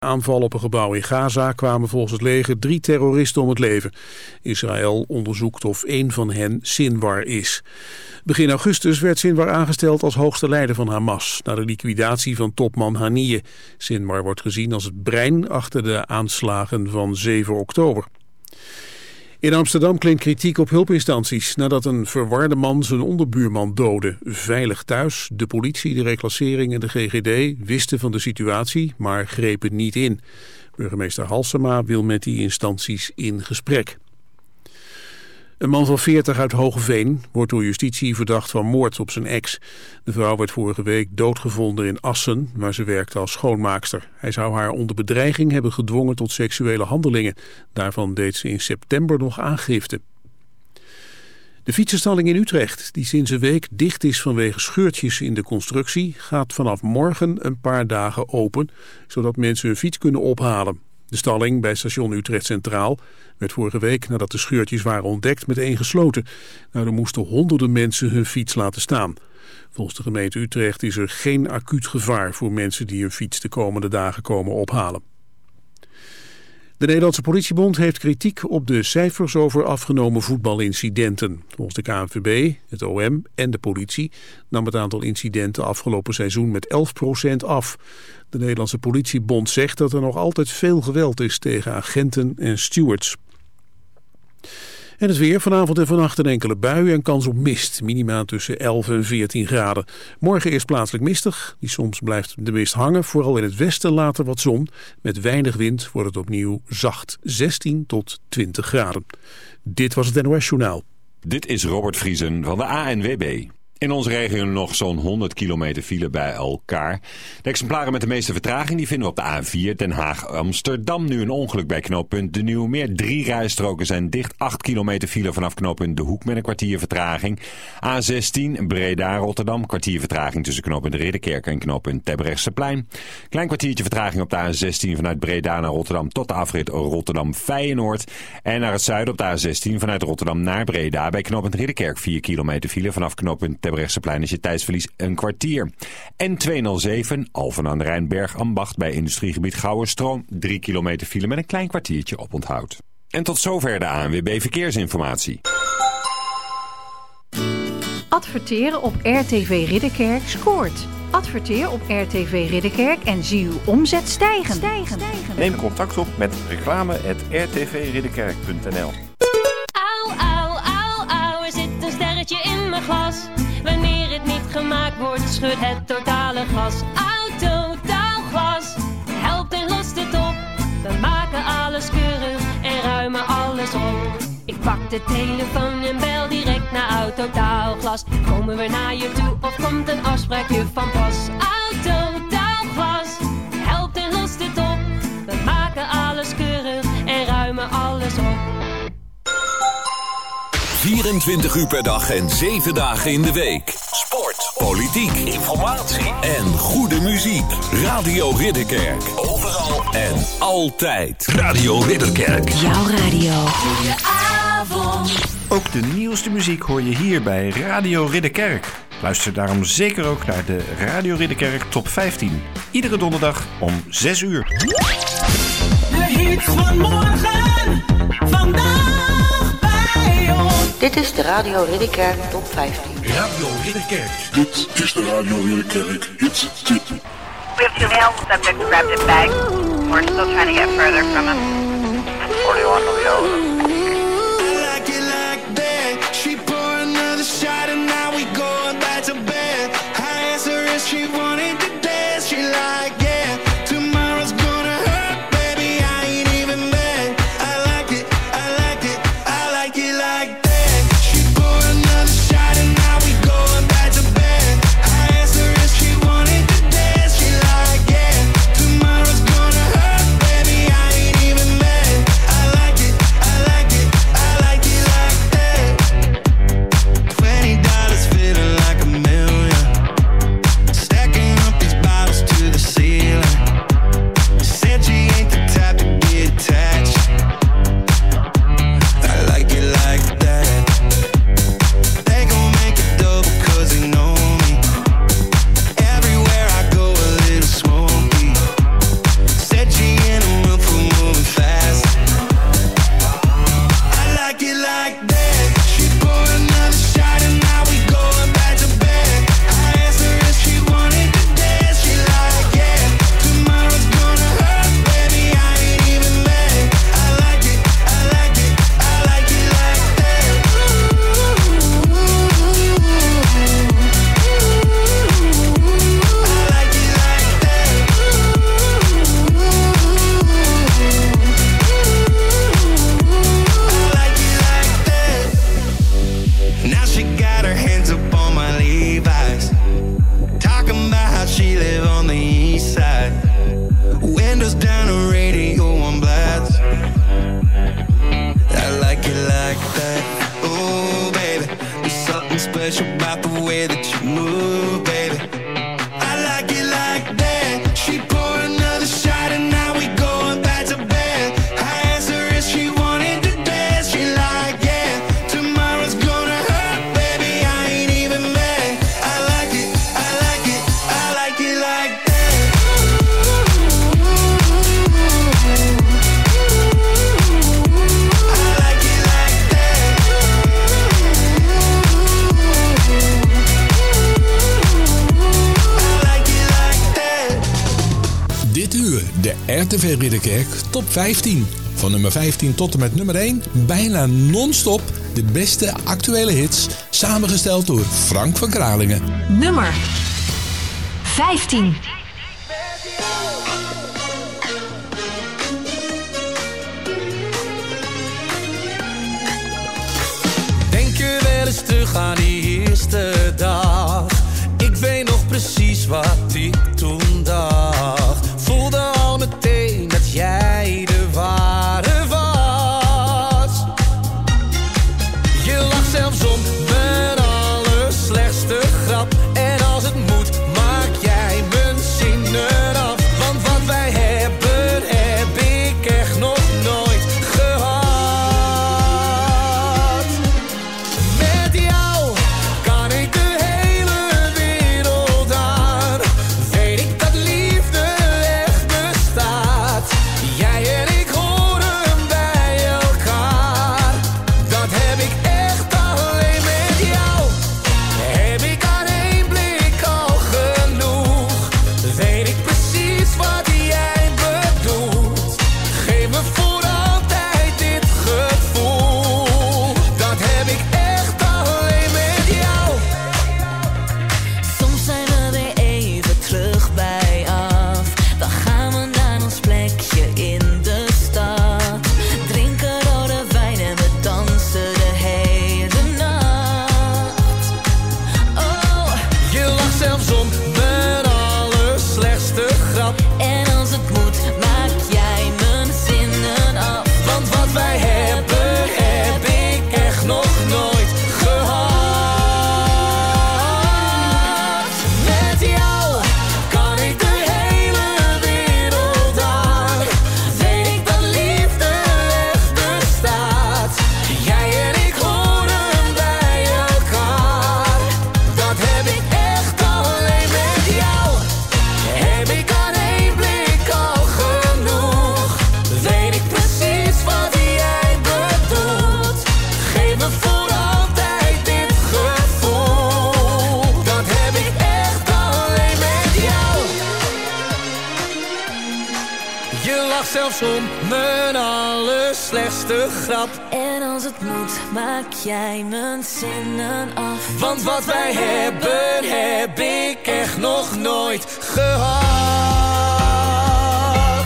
Aanval op een gebouw in Gaza kwamen volgens het leger 3 terroristen om het leven. Israël onderzoekt of 1 van hen Sinwar is. Begin augustus werd Sinwar aangesteld als hoogste leider van Hamas, na de liquidatie van topman Haniyeh. Sinwar wordt gezien als het brein achter de aanslagen van 7 oktober. In Amsterdam klinkt kritiek op hulpinstanties nadat een verwarde man zijn onderbuurman doodde. Veilig thuis, de politie, de reclassering en de GGD wisten van de situatie, maar grepen niet in. Burgemeester Halsema wil met die instanties in gesprek. Een man van 40 uit Hoogeveen wordt door justitie verdacht van moord op zijn ex. De vrouw werd vorige week doodgevonden in Assen, waar ze werkte als schoonmaakster. Hij zou haar onder bedreiging hebben gedwongen tot seksuele handelingen. Daarvan deed ze in september nog aangifte. De fietsenstalling in Utrecht, die sinds een week dicht is vanwege scheurtjes in de constructie, gaat vanaf morgen een paar dagen open, zodat mensen hun fiets kunnen ophalen. De stalling bij station Utrecht Centraal werd vorige week, nadat de scheurtjes waren ontdekt, meteen gesloten. Er moesten honderden mensen hun fiets laten staan. Volgens de gemeente Utrecht is er geen acuut gevaar voor mensen die hun fiets de komende dagen komen ophalen. De Nederlandse Politiebond heeft kritiek op de cijfers over afgenomen voetbalincidenten. Volgens de KNVB, het OM en de politie nam het aantal incidenten afgelopen seizoen met 11% af. De Nederlandse Politiebond zegt dat er nog altijd veel geweld is tegen agenten en stewards. En het weer, vanavond en vannacht een enkele bui en kans op mist. Minima tussen 11 en 14 graden. Morgen eerst plaatselijk mistig. Soms blijft de mist hangen. Vooral in het westen later wat zon. Met weinig wind wordt het opnieuw zacht. 16 tot 20 graden. Dit was het NOS Journaal. Dit is Robert Vriesen van de ANWB. In onze regio nog zo'n 100 kilometer file bij elkaar. De exemplaren met de meeste vertraging die vinden we op de A4 Den Haag-Amsterdam. Nu een ongeluk bij knooppunt De Nieuwe Meer. 3 rijstroken zijn dicht. 8 kilometer file vanaf knooppunt De Hoek met een kwartier vertraging. A16 Breda-Rotterdam. Kwartier vertraging tussen knooppunt Ridderkerk en knooppunt Terbrechtseplein. Klein kwartiertje vertraging op de A16 vanuit Breda naar Rotterdam tot de afrit Rotterdam-Feyenoord. En naar het zuiden op de A16 vanuit Rotterdam naar Breda bij knooppunt Ridderkerk. 4 kilometer file vanaf knooppunt Terbrechtseplein is je tijdsverlies een kwartier. En 207 Alphen aan de Rijn Bergambacht bij industriegebied Gouwerstroom. 3 kilometer file met een klein kwartiertje op onthoud. En tot zover de ANWB Verkeersinformatie. Adverteren op RTV Ridderkerk scoort. Adverteer op RTV Ridderkerk en zie uw omzet stijgen. Neem contact op met reclame@rtvridderkerk.nl. Auw, auw, auw, auw, er zit een sterretje in mijn glas. Wanneer het niet gemaakt wordt, schudt het totale glas. Autotaalglas, helpt en lost het op. We maken alles keurig en ruimen alles op. Ik pak de telefoon en bel direct naar Autotaalglas. Komen we naar je toe of komt een afspraakje van pas? Autotaalglas, helpt en lost het op. We maken alles keurig en ruimen alles op. 24 uur per dag en 7 dagen in de week. Sport, politiek, informatie en goede muziek. Radio Ridderkerk. Overal en altijd. Radio Ridderkerk. Jouw radio. Goedenavond. Ook de nieuwste muziek hoor je hier bij Radio Ridderkerk. Luister daarom zeker ook naar de Radio Ridderkerk Top 15. Iedere donderdag om 6 uur. De hit van morgen, vandaag bij ons. Dit is de Radio Ridderkerk Top 15. Radio Ridderkerk. Dit is de Radio Ridderkerk Hits Tip. We have 2 male subjects wrapped in bags. We're still trying to get further from them. 41 on the other. She wanted to dance, she like, yeah, tomorrow's gonna hurt, baby, I ain't even mad. I like it, I like it, I like it like that. She poured another shot and now we going back to bed. I asked her if she wanted to dance, she like, yeah, tomorrow's gonna hurt, baby, I ain't even mad. I like it, I like it. RTV Ridderkerk Top 15. Van nummer 15 tot en met nummer 1, bijna non-stop de beste actuele hits, samengesteld door Frank van Kralingen. Nummer 15. Denk je wel eens terug aan die eerste dag? Ik weet nog precies wat ik toen dacht. Voelde al meteen dat jij de ware was. Je lag zelfs om mijn allerslechtste grap. En als het moet, maak jij mijn zinnen af. Want wat wij hebben, heb ik echt nog nooit gehad. Met jou kan ik de hele wereld aan. Weet ik dat liefde echt bestaat. Jij en ik horen bij elkaar. Dat heb ik echt alleen met jou. Heb ik aan één blik al genoeg. Weet ik precies wat jij bedoelt. Geef me voor altijd dit gevoel. Dat heb ik echt alleen met jou. Soms zijn we weer even terug bij af. Dan gaan we naar ons plekje in de stad. Drinken rode wijn en we dansen de hele nacht. Oh, Je lacht zelfs om mijn allerslechtste grap. en als het moet, maak jij mijn zinnen af. Want wat wij hebben, heb ik echt nog nooit gehad. Met jou kan ik de hele wereld aan. Weet ik dat liefde echt bestaat. Jij en ik horen bij elkaar. Dat heb ik echt alleen met jou. Heb ik aan één blik al genoeg. Weet ik precies wat jij bedoelt. Geef me voor altijd dit gevoel. Dat heb ik echt alleen met jou. Je lacht zelfs om mijn allerslechtste grap. En als het moet, maak jij mijn zinnen af. Want wat wij hebben, heb ik echt nog nooit gehad.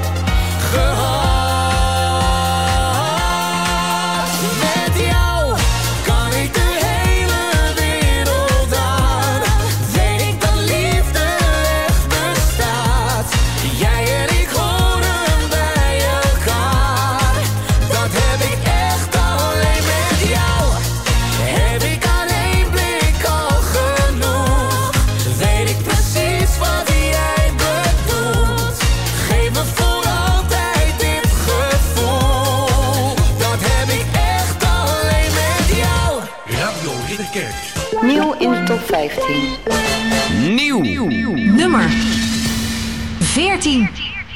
Met jou kan ik de hele wereld aan. Weet ik dat liefde echt bestaat. Jij en ik horen bij elkaar. Dat heb ik echt alleen met jou. Heb ik aan één blik al genoeg. Weet ik precies wat jij bedoelt. Geef me voor altijd dit gevoel. Dat heb ik echt alleen met jou. Radio Ridderkerk. Nieuw in de top 15. Nieuw. Nummer 14.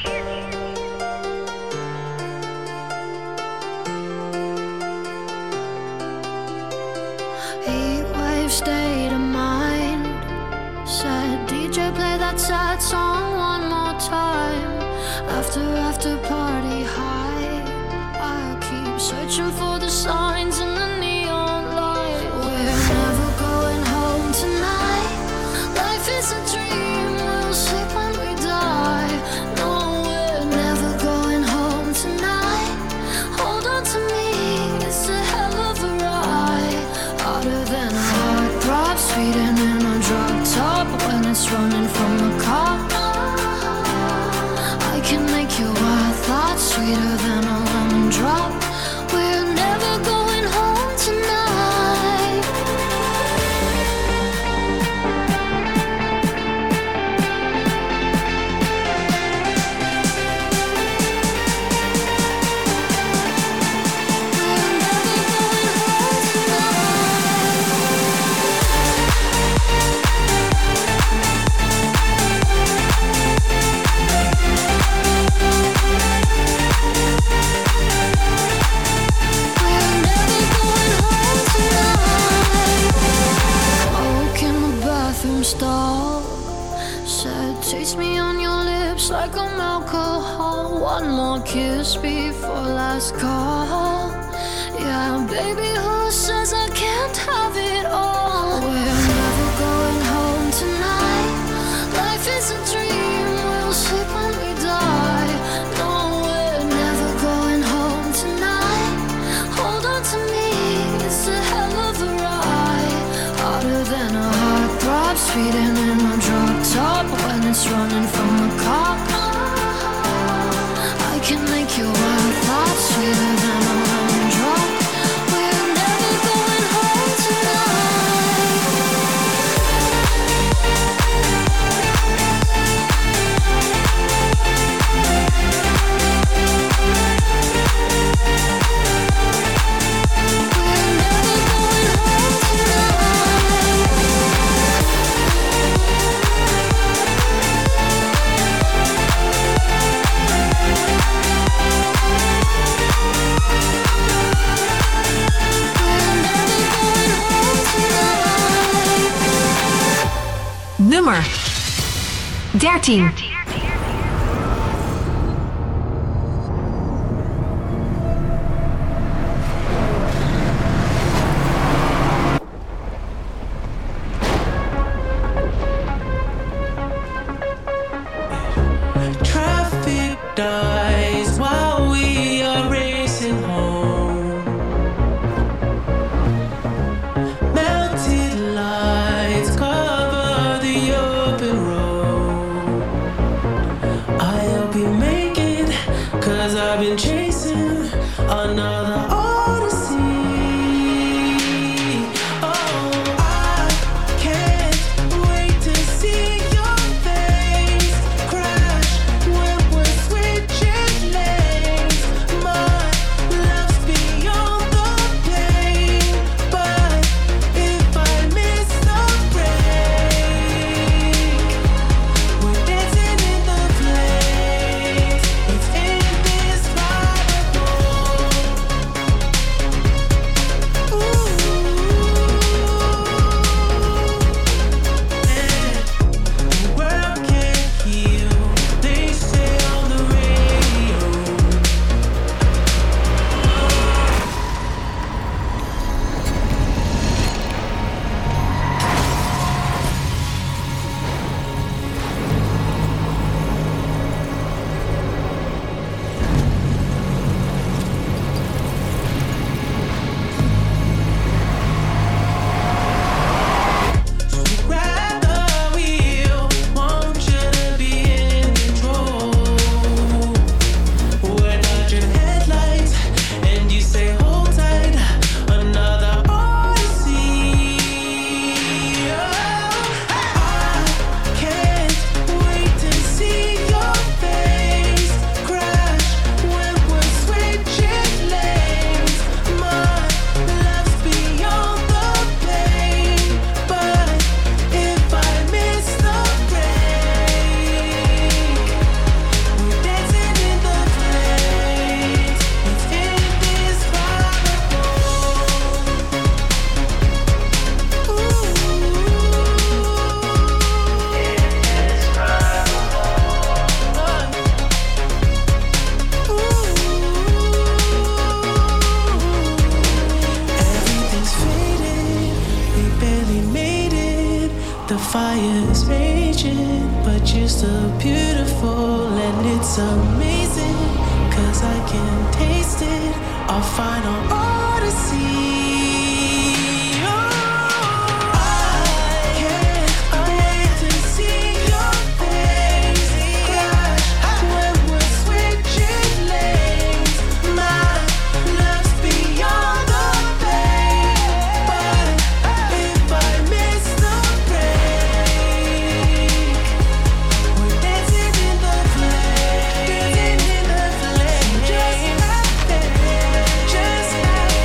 Heatwave state of mind. Said DJ play that sad song one more time. After party high. I keep searching for the signs in the neon light. We're never going home tonight. Life is a dream, we'll sleep when we die. No, we're never going home tonight. Hold on to me, it's a hell of a ride. Harder than a heartthrob, speeding in a drop top. When it's running from a cop, I can make your wild thoughts sweeter than a lemon drop. We're never going home tonight. one more kiss before last call. Yeah, baby, who says I can't have it all? We're never going home tonight. Life is a dream, we'll sleep when we die. No, we're never going home tonight. Hold on to me, it's a hell of a ride. Harder than a heartthrob, speeding in a drop top when it's running from the cop. I can make your wild thoughts sweeter than a lemon drop. We're never going home tonight. We're never going home Nummer 13. Traffic dies while we are racing home. Melted lights cover the open road. I hope you make it, 'cause I've been chasing another odyssey. Oh, I can't wait to see your face crash when we're switching lanes. My love's beyond the pain, but if I miss the break, we're dancing in the flames. It's indescribable. The world can't heal, they say on the radio. Grab the wheel, want you to be in control. We're dodging headlights, and you say hold tight, another odyssey. Oh, I can't wait to see your face crash when we're switching lanes. My love's beyond the pain, but if I miss the break, we're dancing in the flames. It's indescribable. Everything's faded, we barely made it. The fire is raging, but you're still beautiful, and it's amazing, 'cause I can taste it, our final odyssey. I can't wait to see your face crash when we're switching lanes. My love's beyond the pain, but if I miss the break, we're dancing in the flames. Just like that, just like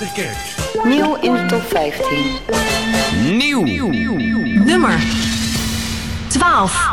Ridderkerk. Nieuw in de top 15. Nieuw. Nummer 12.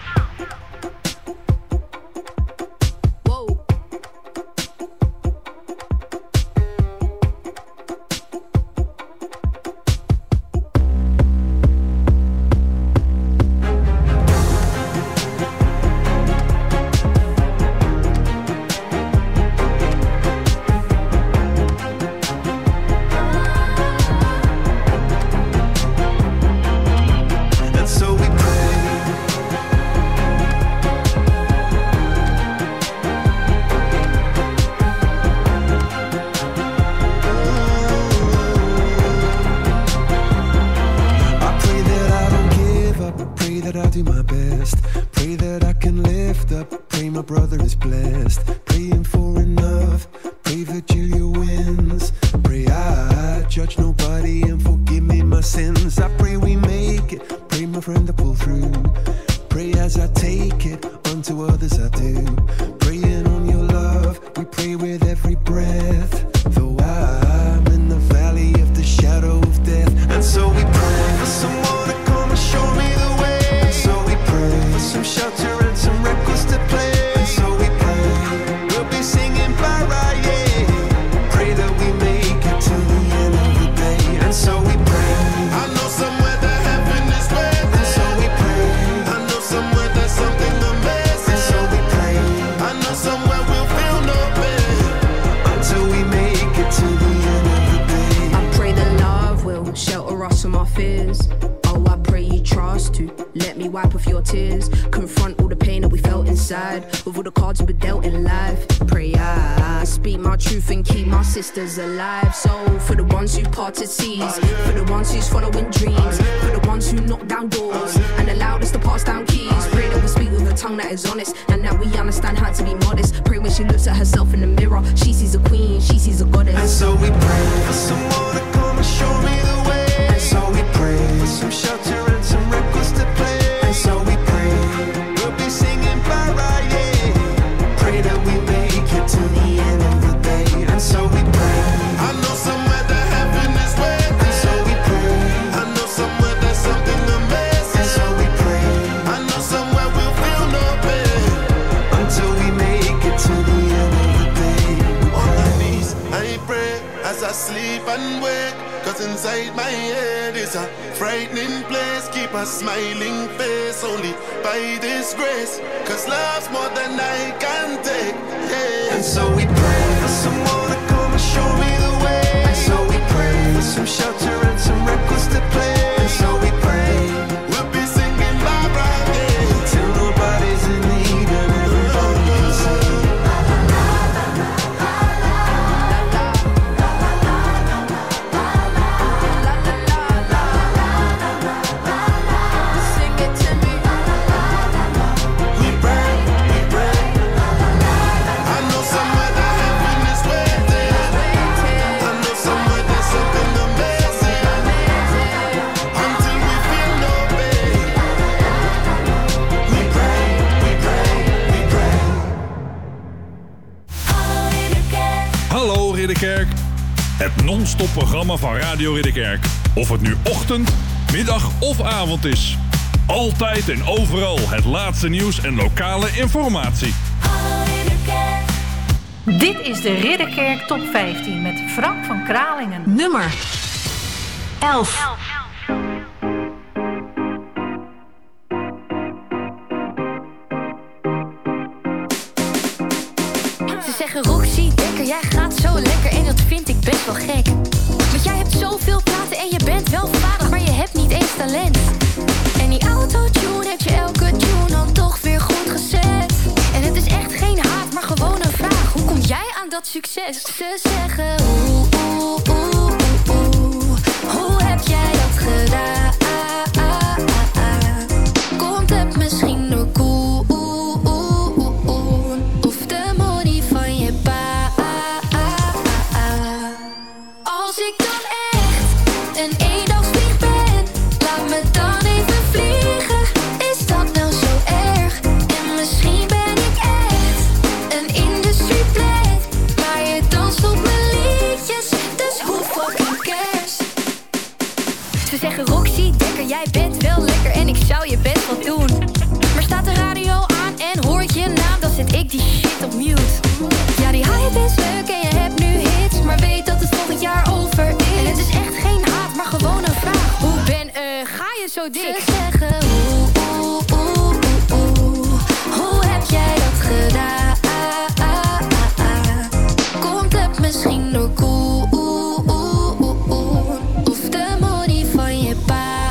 Alive, so for the ones who parted seas, for the ones who's following dreams, for the ones who knock down doors and allowed us to pass down keys. Pray that we speak with a tongue that is honest and that we understand how to be modest. Pray when she looks at herself in the mirror, she sees a queen, she sees a goddess. And so we pray for someone to come and show me the way. And so we pray for some shelter and some records to play. And so we pray we'll be singing para, yeah. Pray that we make it to the end of the day. And so we pray. I know somewhere that heaven is waiting. And so we pray. I know somewhere there's something amazing. And so we pray. I know somewhere we'll feel no pain until we make it to the end of the day. On my knees, I pray as I sleep and wake. Cause inside my head is a frightening place. Keep a smiling face only by this grace. Cause love's more than I can take, yeah. And so we pray for someone to come and show me the way. And so we pray for some shelter and some records to play. And so we pray we'll be singing Barbara, yeah. Till nobody's in need and everybody can sing. Hallo Ridderkerk. Het non-stop programma van Radio Ridderkerk. Of het nu ochtend, middag of avond is. Altijd en overal het laatste nieuws en lokale informatie. Dit is de Ridderkerk Top 15 met Frank van Kralingen. Nummer 11. Ze zeggen Roxy, Dekker, jij gaat zo lekker en dat vind ik best wel gek. Want jij hebt zoveel praten en je bent wel vaardig, maar je hebt niet eens talent. En die autotune heeft je elke tune dan toch weer goed gezet. En het is echt geen haat, maar gewoon een vraag. Hoe kom jij aan dat succes? Ze zeggen hoe heb jij dat gedaan? Komt het misschien door koel? Of de money van je pa? Als ik dan echt een eendagsvlieg ben, laat me dan even vliegen. Is dat nou zo erg? En misschien ben ik echt een industrieplet, maar je danst op mijn liedjes, dus hoef Ze zeggen Roxy, Dekker, jij bent wel lekker en ik zou je best wel doen. Maar staat de radio aan en hoor ik je naam, dan zet ik die shit op mute. Ja, die hype is leuk en je hebt nu hits, maar weet dat het volgend jaar over is. En het is echt geen haat, maar gewoon een vraag. Ga je zo dik? Ze zeggen hoe heb jij dat gedaan? Komt het misschien door koe? Of de money van je pa?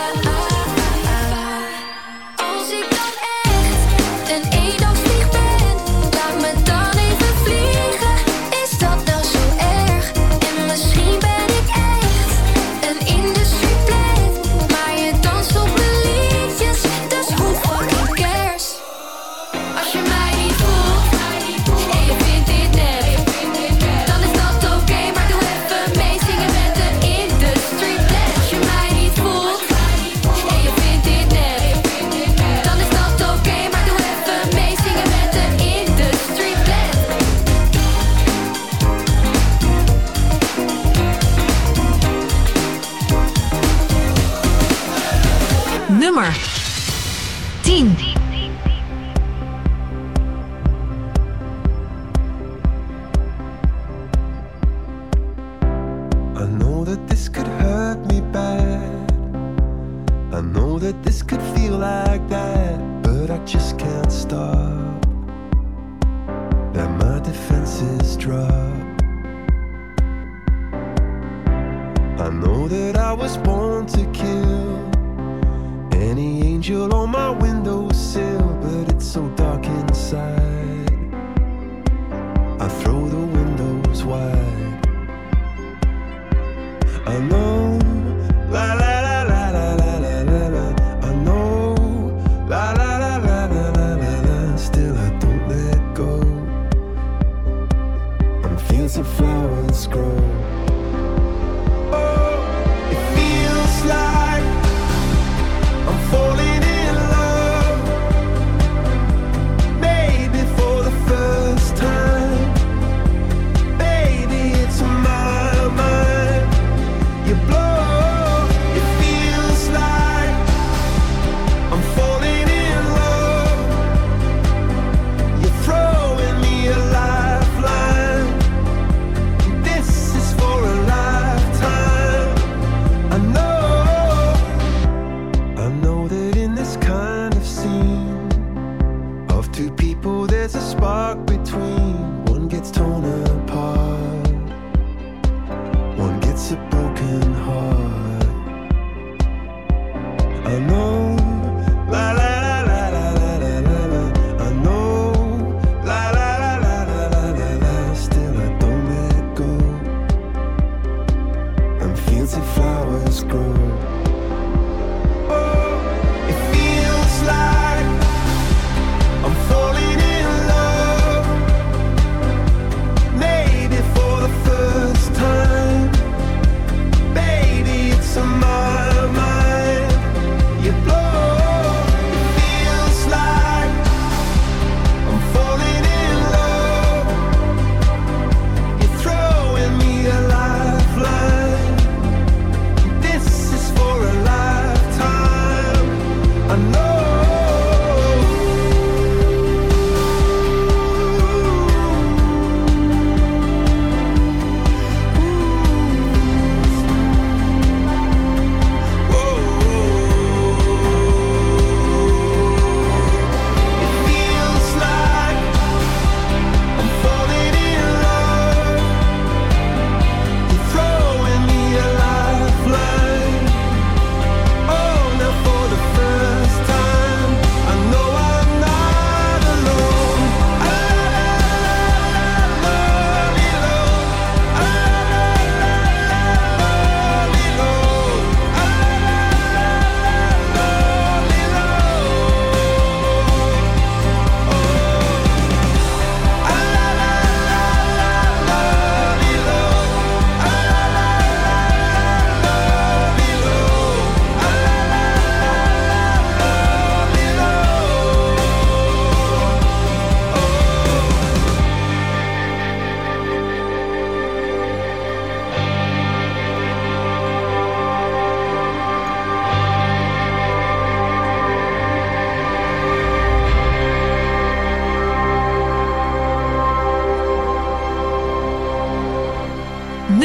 Als ik dan echt een eendagsvlieg ben, laat me dan even vliegen. Is dat nou zo erg? En misschien ben ik echt een industrieplet, maar je danst op mijn liedjes, dus hoe fucking cares? Als je mij niet voelt en je vindt dit nep, dan is dat oké, maar doe even mee zingen met de industrieplet. Als je mij niet voelt en je vindt dit nep, dan is dat oké, maar doe even mee zingen met de industrieplet. Nummer 10. I know that this could hurt me bad. I know that this could feel like that, but I just can't stop. That my defenses drop. I know that I was born to kill any angel on my windowsill, but it's so dark inside. I throw the windows wide. I know, la la la la la la la la la. I know, la la la la la la la la. Still I don't let go. On fields of flowers grow. Oh, it feels like I'm falling in love. Maybe for the first time. Baby, it's my mind. You blow, it feels like I'm falling in love. You're throwing me a lifeline. This is for a lifetime. I know that in this kind of scene of two people there's a spark between. One gets torn apart, one gets a broken heart. I know, la la la la la la la la la. I know, la la la la la la la la. Still I don't let go. And fields of flowers grow. Oh, it feels like I'm falling in love. Maybe for the first time. Baby, it's on my mind. You blow, it feels like I'm falling in love. You're throwing me a lifeline. This is for a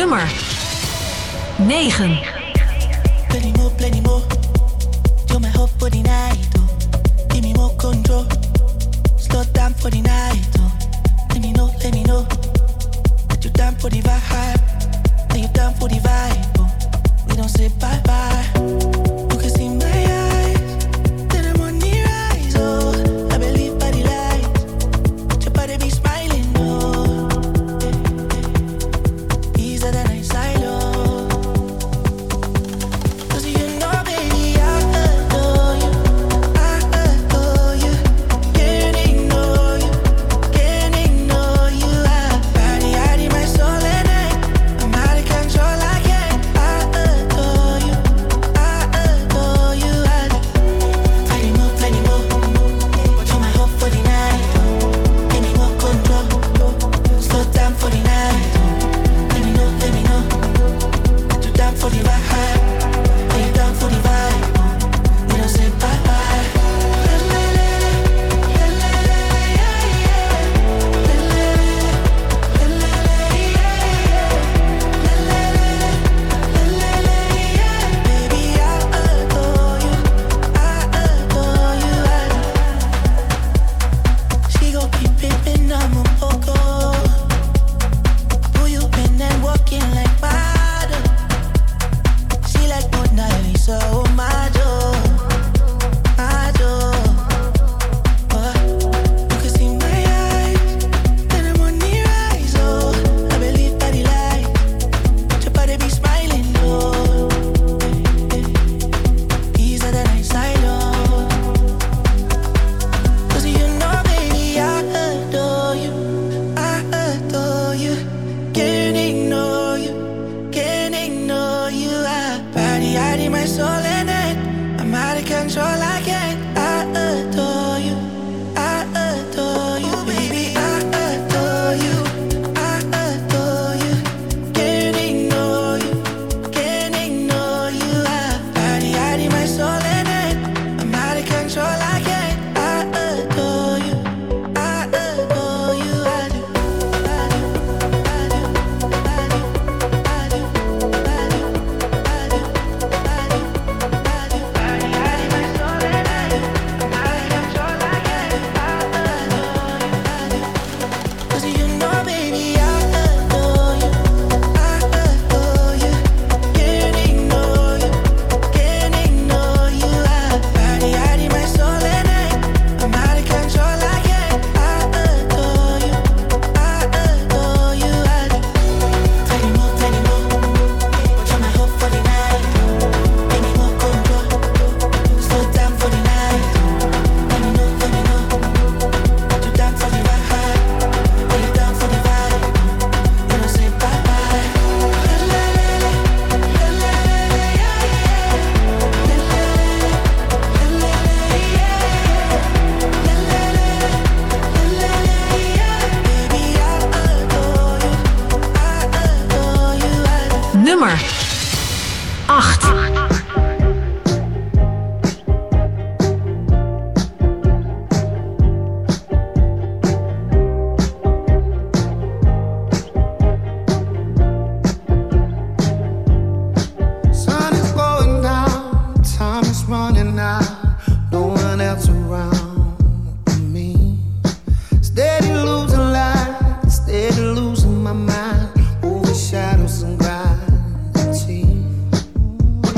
Nummer 9. Plenty more. You're my hope for the night, oh. Give me more control. Slow down for the night, oh. Let me know that you're down for the vibe. That you're down for the vibe, oh. We don't say bye-bye. You can see my eyes, that I'm on the rise, oh. I believe by the light, your body be smiling, oh. Easier than I silo. Nummer 8. Shadows and gravity.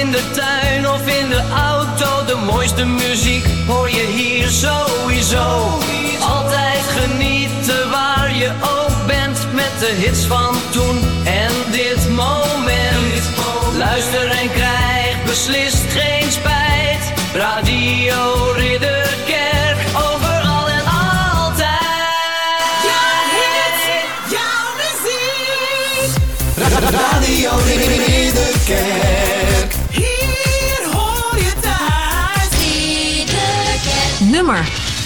in de tuin of in de auto. De mooiste muziek hoor je hier sowieso. Altijd genieten waar je ook bent. Met de hits van toen en dit moment. Luister en krijg beslist geen spijt. Radio Ridderkerk, overal en altijd. Jouw hits, jouw muziek. Radio Ridderkerk. Hier hoor je thuis. Ridderkerk. Nummer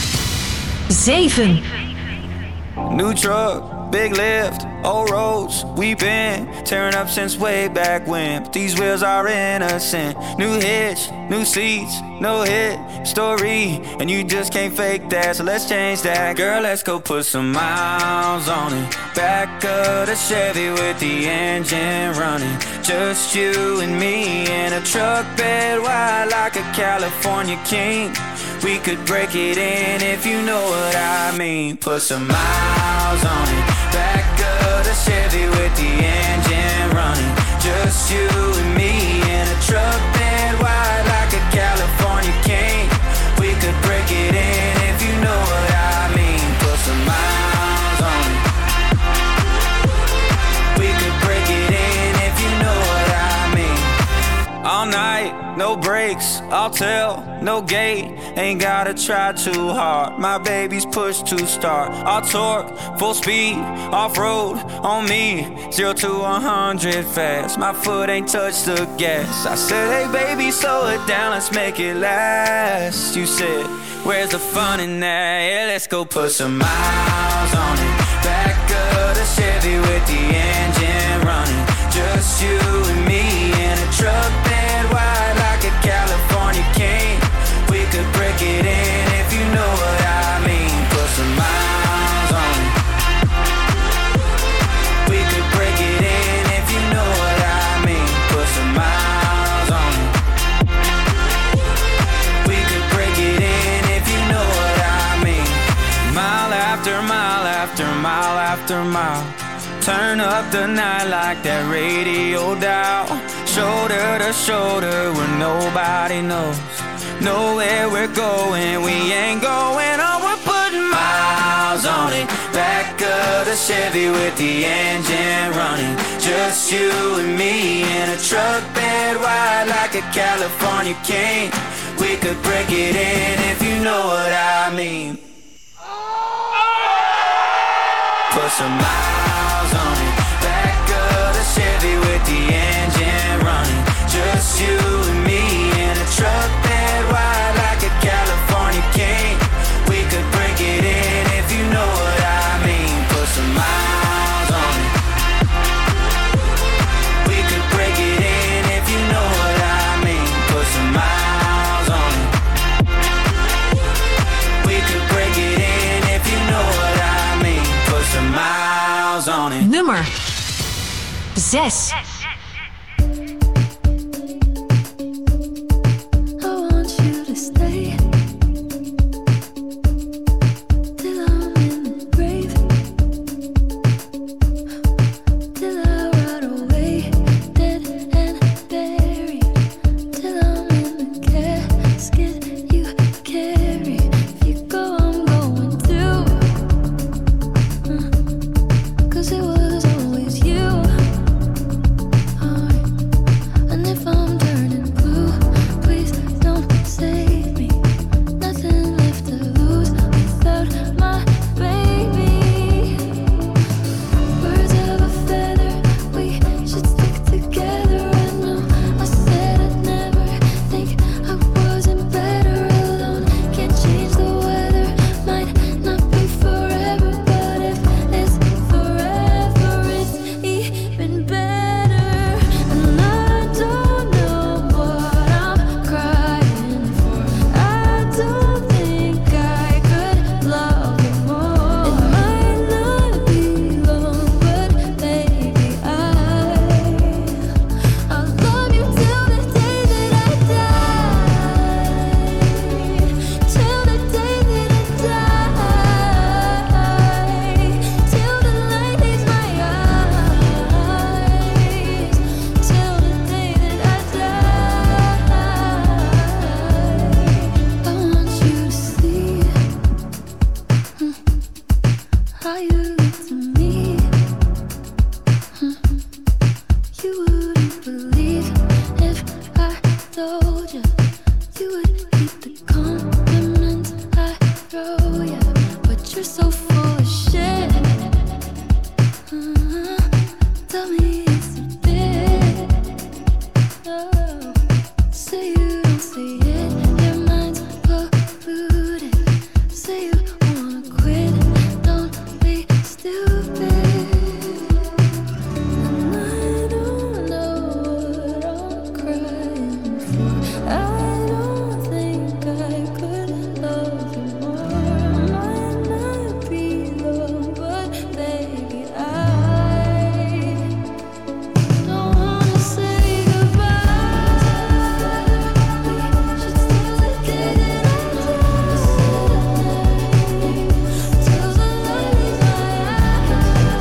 7. New truck, big lift, old roads. We've been tearing up since way back when. But these wheels are innocent. New hitch, new seats, no hit story. And you just can't fake that, so let's change that. Girl, let's go put some miles on it. Back of the Chevy with the engine running. Just you and me in a truck bed wide like a California king. We could break it in if you know what I mean. Put some miles on it. Back of the Chevy with the engine running. Just you and me in a truck bed wide like a California king. We could break it in if you know what I mean. Put some miles on it. We could break it in if you know what I mean. All night, no brakes, I'll tell, no gate. Ain't gotta try too hard. My baby's push to start. I'll torque, full speed, off-road on me. 0 to 100 fast. My foot ain't touched the gas. I said, hey baby, slow it down, let's make it last. You said, where's the fun in that? Yeah, let's go put some miles on it. Back of the Chevy with the engine running. Just you and me in a truck bed wide like a California king. We could break it in if you know what I mean. Put some miles on it. We could break it in if you know what I mean. Put some miles on it. We could break it in if you know what I mean. Mile after mile after mile after mile. Turn up the night like that radio dial. Shoulder to shoulder where nobody knows. Know where we're going, we ain't going on. We're putting miles on it. Back of the Chevy with the engine running. Just you and me in a truck bed wide like a California king. We could break it in if you know what I mean. Put some miles on it. Back of the Chevy with the engine running. Just you and me in a truck bed wide like a California king. We could break it in if you know what I mean. Put some miles on it. We could break it in if you know what I mean. Put some miles on it. We could break it in if you know what I mean. Put some miles on it. Nummer 6. told you you would keep the compliments I throw you, but you're so full of shit. Tell me it's a bit. Oh, say you don't see it, your mind's polluted. Say you wanna quit, don't be stupid. And I don't know what I'm crying for. I don't think I could love you more. Might not be love, but baby, I don't wanna say goodbye. We should still get it till the light in my eyes.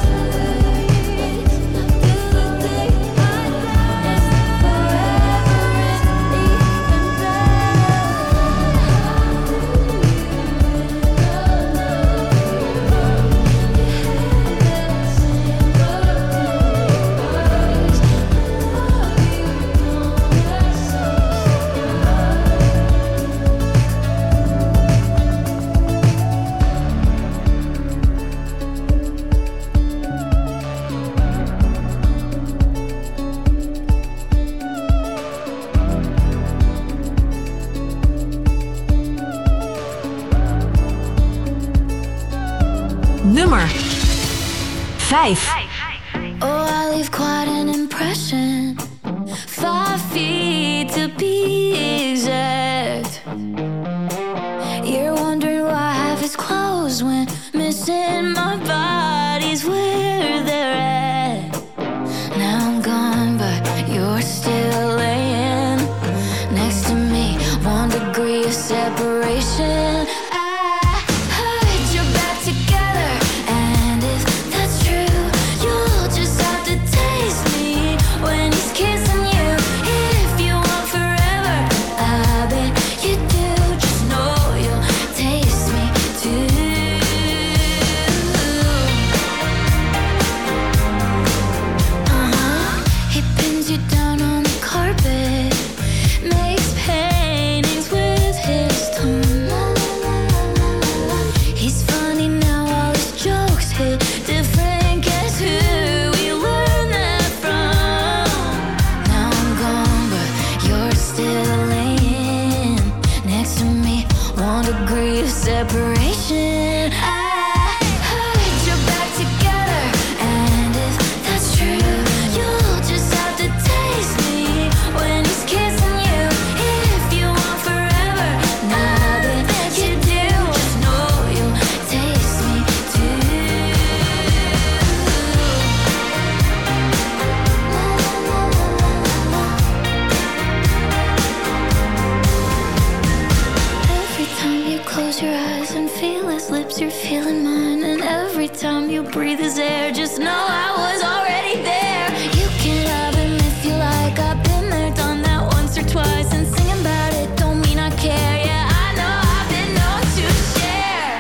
Till the day I die, forever is even Nummer 5. Oh, I leave quite an impression. 5 feet to be exact. You're wondering why half is closed when missing my body's where they're at. Now I'm gone, but you're still laying next to me. 1 degree of separation. Separation. I heard you're back together, and if that's true, you'll just have to taste me when he's kissing you. If you want forever, I bet you do. Just know you'll taste me too. Every time you close your eyes and feel his lips, you're feeling mine. And every time you breathe his air, just know I was already there. You can love him if you like. I've been there, done that once or twice. And singing about it don't mean I care. Yeah, I know I've been known to share.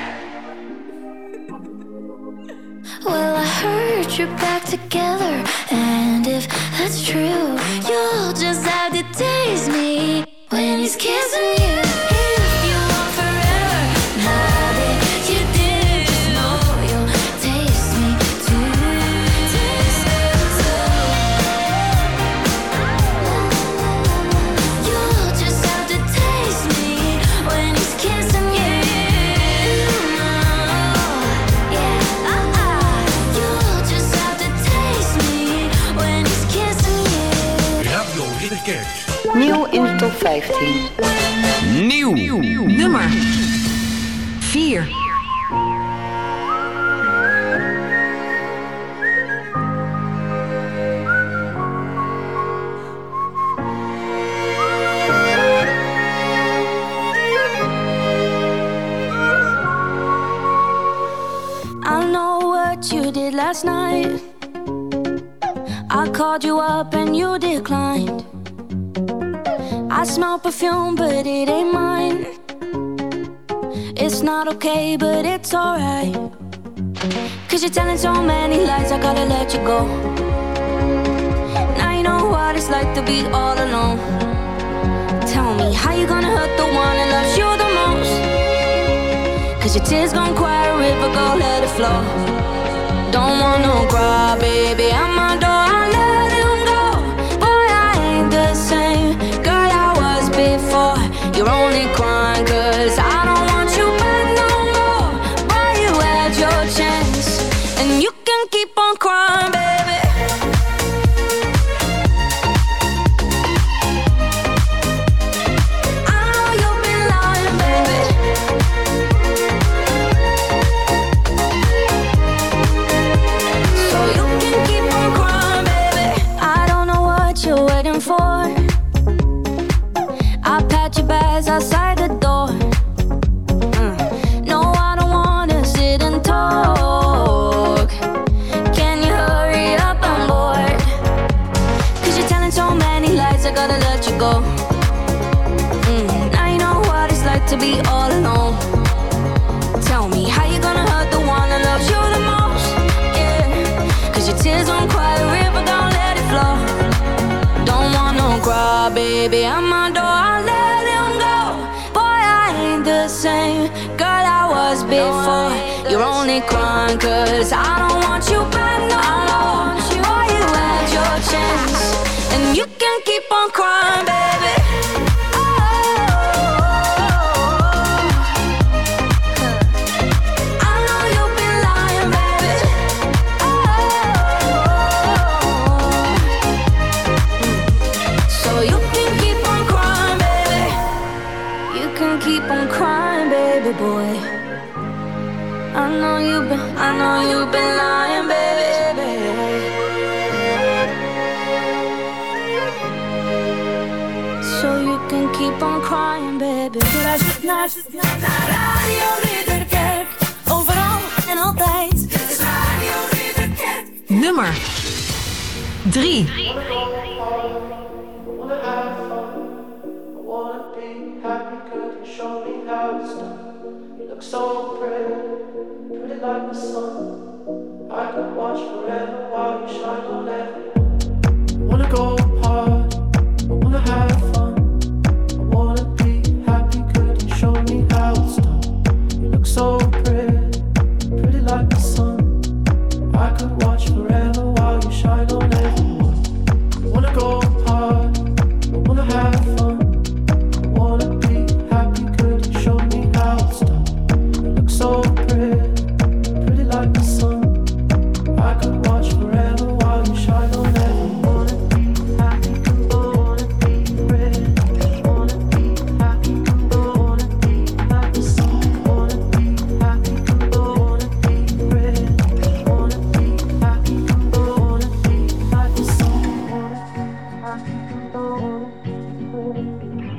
Well, I heard you're back together, and if that's true, you'll just have to taste me when he's kissing you. Nieuw in de top 15. Nieuw. Nummer 4. I know what you did last night. I called you up and you declined. I smell perfume, but it ain't mine. It's not okay, but it's alright. 'Cause you're telling so many lies, I gotta let you go. Now you know what it's like to be all alone. 'Cause your tears gon' quiet a river, go let it flow. Don't want no cry, baby, at my door, I let him go. Boy, I ain't the same girl I was before. You're only crying 'cause I don't want you back no more. Boy, you had your chance, and you can keep on crying, baby. I know you've been lying, baby. So you can keep on crying, baby. I don't know what you're waiting for. I pat your bags outside the door. No, I don't wanna sit and talk. Can you hurry up? I'm bored. 'Cause you're telling so many lies, I gotta let you go. Now you know what it's like to be all alone. Tell me how you gonna hurt the one that loves you the most. Yeah, 'cause your tears don't quiet a river, don't let it flow. Don't want no cry, baby, at my door, I let him go. Boy, I ain't the same girl I was before. You're only crying 'cause I don't want you back no more. Boy, you had your chance, and you can keep on crying, baby. I know you've been lying, baby. So you can keep on crying, baby. You can keep on crying, baby boy. I know you've been lying, baby. So you can keep on crying, baby. Radio Ridderkerk, overal en altijd. Dit is Radio Ridderkerk. Nummer 3. So pretty like the sun. I could watch forever while you shine on everyone. I wanna go hard, I wanna have fun. I wanna be happy, could you show me how it's done? You look so pretty like the sun. I could watch forever while you shine on everyone. I wanna go hard, I wanna have fun. I wanna be happy, could you show me how it's done? So pretty like the sun. I could watch forever while you shine on everyone. Wanna be happy, wanna be ready. Wanna be happy, wanna be like the sun. Wanna be happy, wanna be ready. Wanna be happy, wanna be like the sun. Wanna be happy, wanna be ready.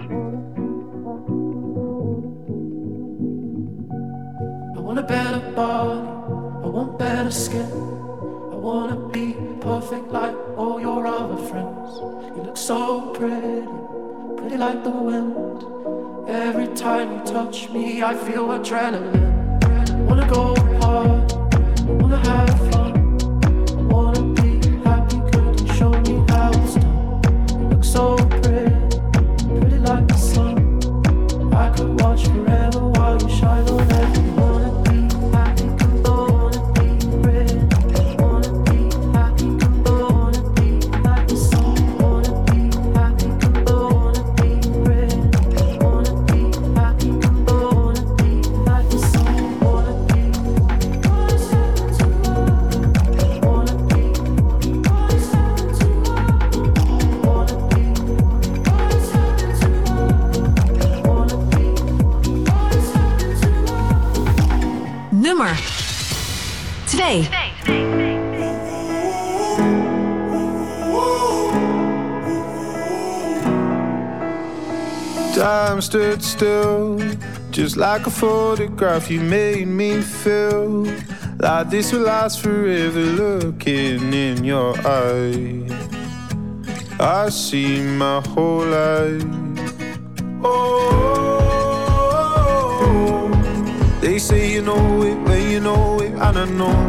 I want a better body, I want better skin. I wanna be perfect like all your other friends. You look so pretty like the wind. Every time you touch me, I feel adrenaline. I wanna go hard, I wanna have fun. I wanna be happy, could you show me how it's done? You look so pretty like the sun. I could watch forever while you shine on everyone. Nummer 2. Time stood still, just like a photograph. You made me feel like this will last forever. Looking in your eyes, I see my whole life. Oh, they say you know it when you know it, and I know.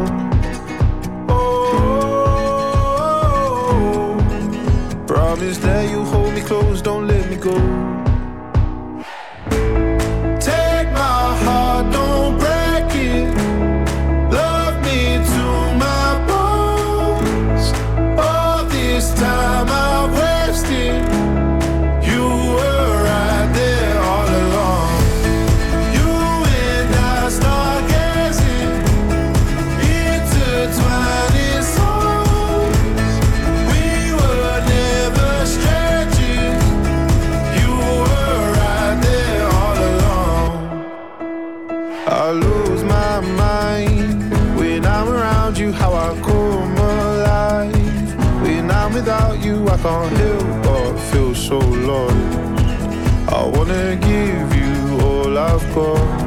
Oh, promise that you hold me close, don't let me go. Take my heart, don't break. I lose my mind when I'm around you, how I come alive. When I'm without you, I can't help but feel so lost. I wanna give you all I've got.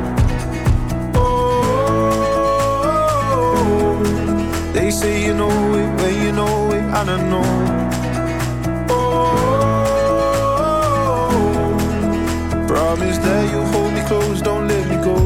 Oh, they say you know it when you know it, and I know. Oh, promise that you'll hold me close, don't let me go.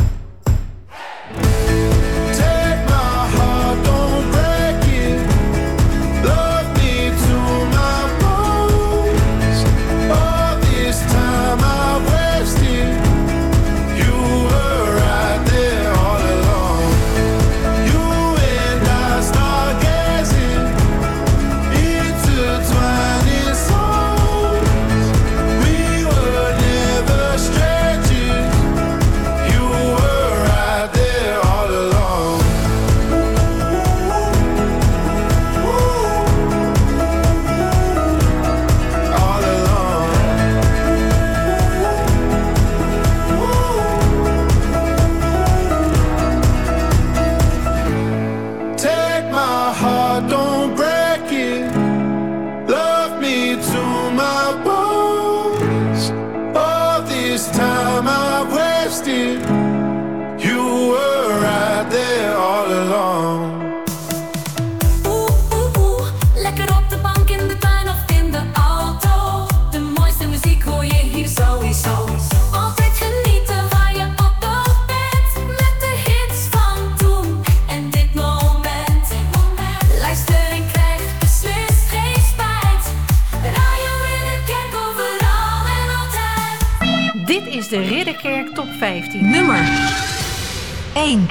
De Ridderkerk Top 15. Nummer 1.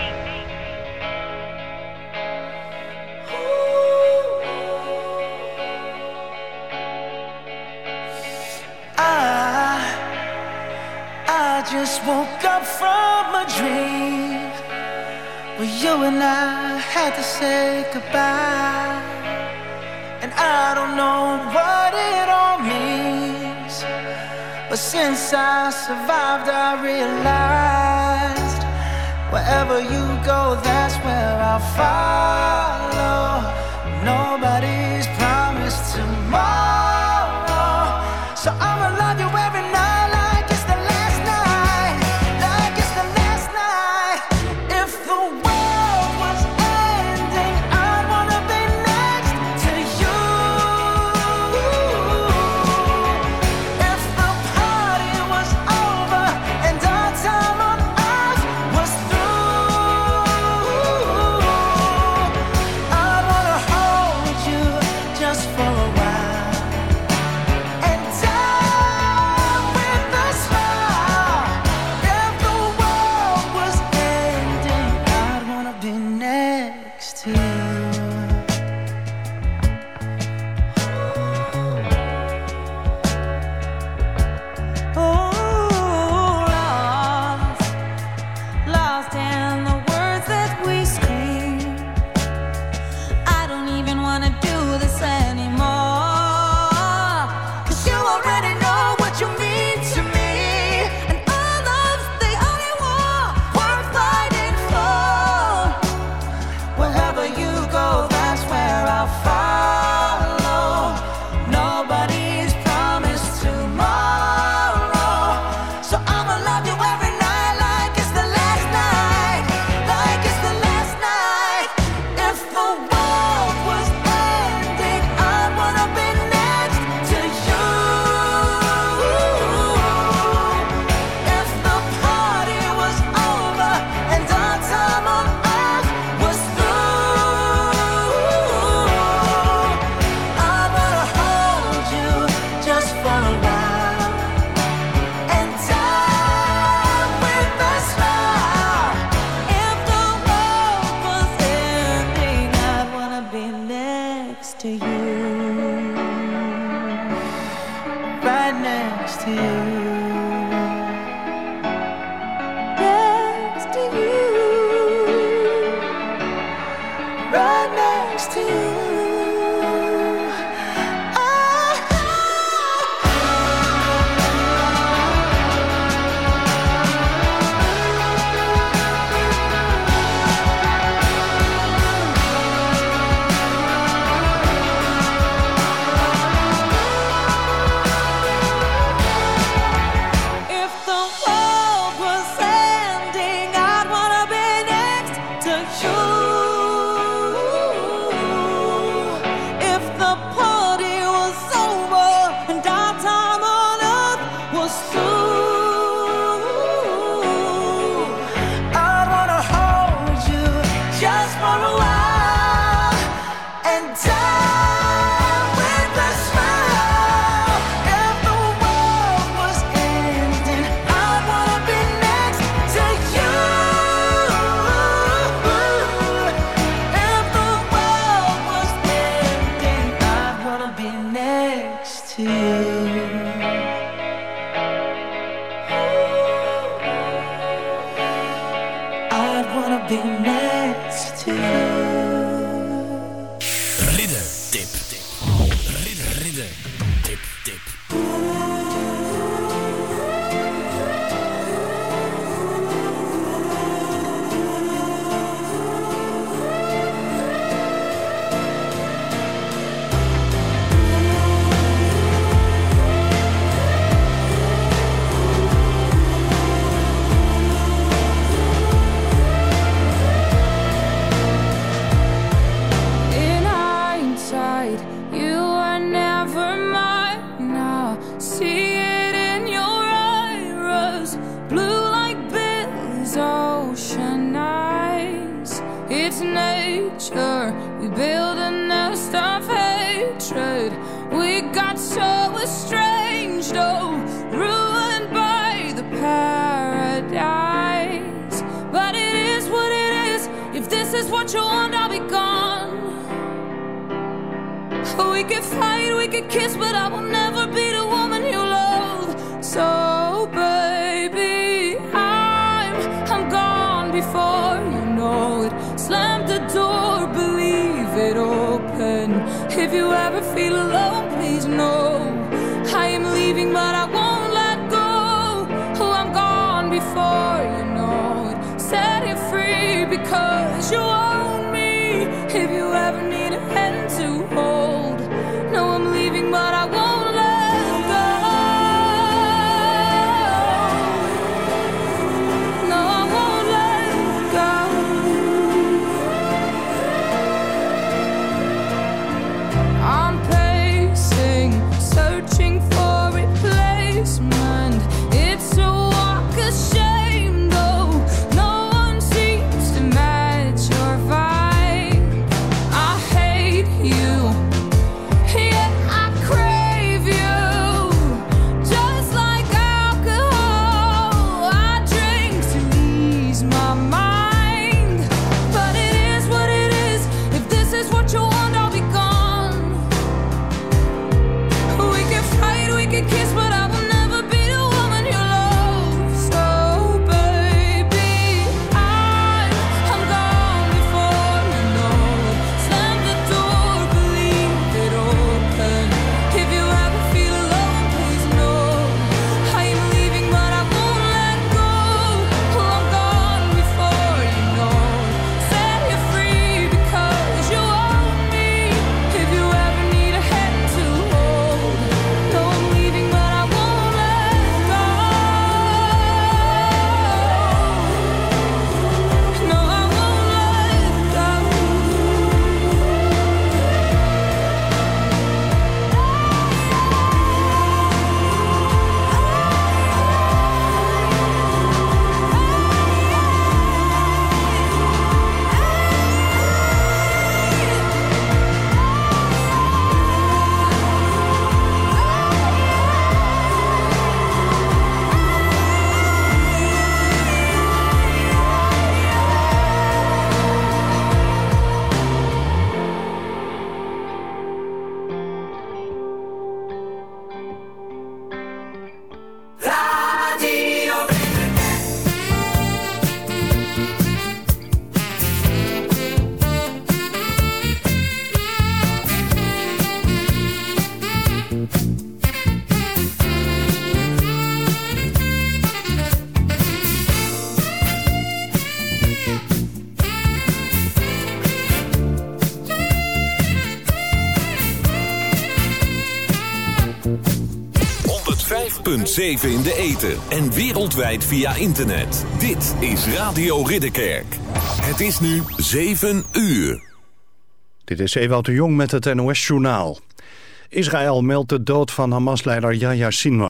I just woke up from a dream where you and I had to say goodbye, and I don't know what it all means. But since I survived, I realized wherever you go, that's where I'll follow. Nobody's promised tomorrow, so I'ma love you every night like it's the last night, like it's the last night. If the world was ending, I'd wanna be next to you. us through. I wanna hold you just for a while and die with a smile. If the world was ending, I wanna be next to you. If the world was ending, I wanna be next to you. I'd wanna be next to you. Ridder tip. Ridder tip. In hindsight, you were never mine. Now see it in your iris, blue like Billy's ocean eyes. It's nature, we build a nest of hatred. We got so estranged, oh, ruined by the paradise. But it is what it is. If this is what you want, I'll be gone. We could fight, we could kiss, but I will never be the woman you love. So, baby, I'm gone before you know it. Slam the door, believe it open. If you ever feel alone, please know I am leaving, but I won't let go. Oh, I'm gone before you know it. Set you free because you own me. If you ever need a hand to hold, no, I'm leaving, but I won't let go. No, I won't let go. I'm pacing, searching for replacement. It's a walk of shame, though no one seems to match your vibe. I hate you. Yeah, I crave you, just like alcohol. I drink to ease my mind, but it is what it is. If this is what you want, I'll be gone. We can fight, we can kiss, but I will never be the woman you love. So, baby, I'm gone before you know it. Slam the door, believe it open. If you ever feel alone, please know I am leaving, but I won't let go. Oh, I'm gone before you know it. Set you free because you own me. If you ever need a hand to hold, no, I'm leaving, but I won't let go. No, I won't let go. Radio .7 in de ether en wereldwijd via internet. Dit is Radio Ridderkerk. Het is nu 7 uur. Dit is Ewout de Jong met het NOS-journaal. Israël meldt de dood van Hamas-leider Yahya Sinwar.